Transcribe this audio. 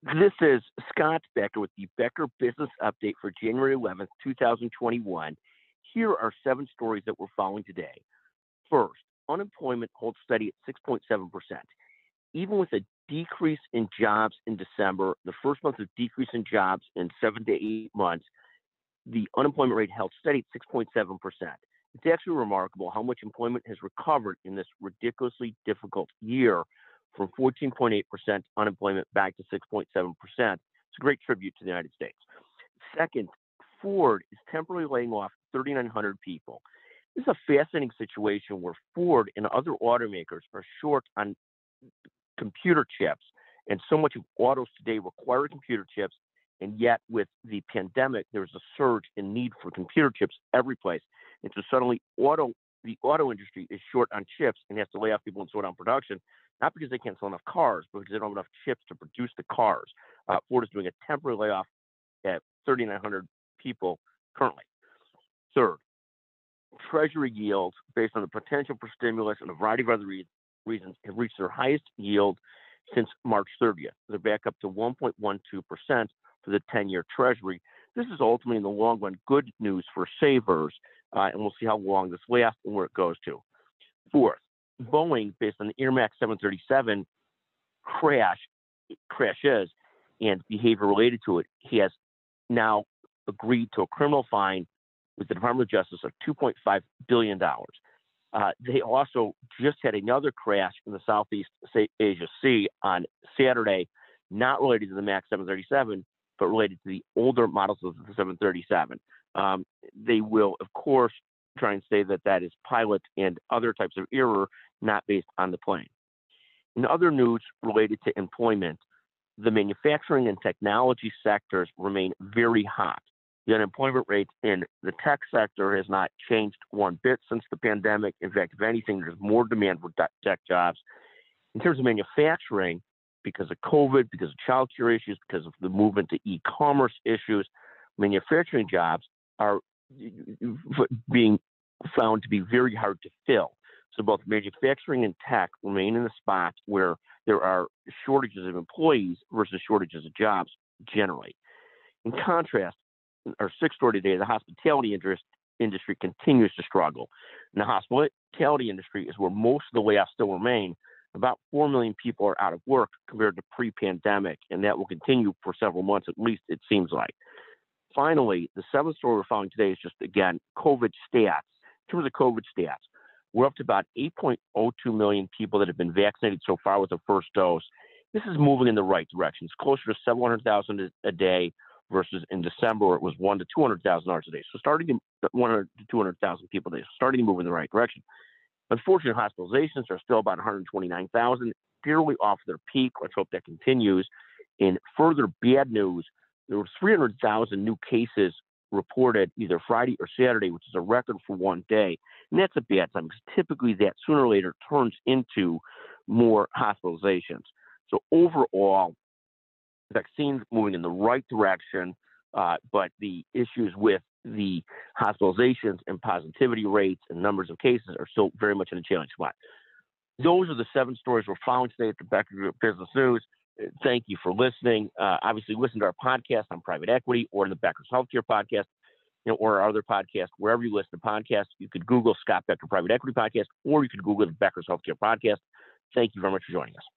This is Scott Becker with the Becker Business Update for January 11th, 2021. Here are seven stories that we're following today. First, unemployment holds steady at 6.7%. Even with a decrease in jobs in December, the first month of decrease in jobs in 7 to 8 months, the unemployment rate held steady at 6.7%. It's actually remarkable how much employment has recovered in this ridiculously difficult year from 14.8% unemployment back to 6.7%. It's a great tribute to the United States. Second, Ford is temporarily laying off 3,900 people. This is a fascinating situation where Ford and other automakers are short on computer chips, and so much of autos today require computer chips, and yet with the pandemic, there's a surge in need for computer chips every place. And so suddenly the auto industry is short on chips and has to lay off people and slow down production, not because they can't sell enough cars, but because they don't have enough chips to produce the cars. Ford is doing a temporary layoff at 3,900 people currently. Third, Treasury yields, based on the potential for stimulus and a variety of other reasons, have reached their highest yield since March 30th. They're back up to 1.12% for the 10-year Treasury. This is ultimately, in the long run, good news for savers, and we'll see how long this lasts and where it goes to. Fourth, Boeing, based on the Air Max 737 crashes and behavior related to it, he has now agreed to a criminal fine with the Department of Justice of $2.5 billion. They also just had another crash in the Southeast Asia Sea on Saturday, not related to the MAX 737, but related to the older models of the 737. They will, of course, try and say that that is pilot and other types of error, not based on the plane. In other news related to employment, the manufacturing and technology sectors remain very hot. The unemployment rate in the tech sector has not changed one bit since the pandemic. In fact, if anything, there's more demand for tech jobs. In terms of manufacturing, because of COVID, because of childcare issues, because of the movement to e-commerce issues, manufacturing jobs are being found to be very hard to fill. So both manufacturing and tech remain in the spot where there are shortages of employees versus shortages of jobs generally. In contrast, our sixth story today, the hospitality industry continues to struggle. And the hospitality industry is where most of the layoffs still remain. About 4 million people are out of work compared to pre-pandemic, and that will continue for several months at least, it seems like. Finally, the seventh story we're following today is just, again, COVID stats. In terms of COVID stats, we're up to about 8.02 million people that have been vaccinated so far with the first dose. This is moving in the right direction. It's closer to 700,000 a day versus in December, it was 1 to 200,000 a day. So starting to 100 to 200,000 people a day, starting to move in the right direction. Unfortunately, hospitalizations are still about 129,000, barely off their peak. Let's hope that continues. In further bad news, there were 300,000 new cases reported either Friday or Saturday, which is a record for one day. And that's a bad time because typically that sooner or later turns into more hospitalizations. So overall, vaccines moving in the right direction, but the issues with the hospitalizations and positivity rates and numbers of cases are still very much in a challenging spot. Those are the seven stories we're following today at the Becker Group Business News. Thank you for listening. Obviously, listen to our podcast on private equity or the Becker's Healthcare podcast, or our other podcast, wherever you listen to podcasts. You could Google Scott Becker Private Equity Podcast, or you could Google the Becker's Healthcare Podcast. Thank you very much for joining us.